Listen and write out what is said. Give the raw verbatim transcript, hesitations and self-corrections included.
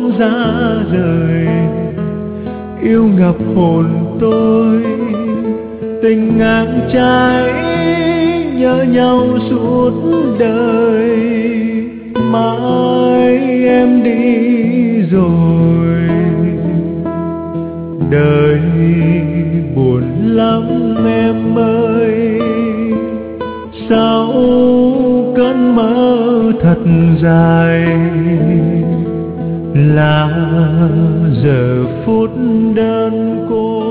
ra rời, yêu ngập hồn tôi, tình ngang trái nhớ nhau suốt đời. Mai em đi rồi, đời buồn lắm em ơi, sau cơn mơ thật dài là giờ phút đơn côi.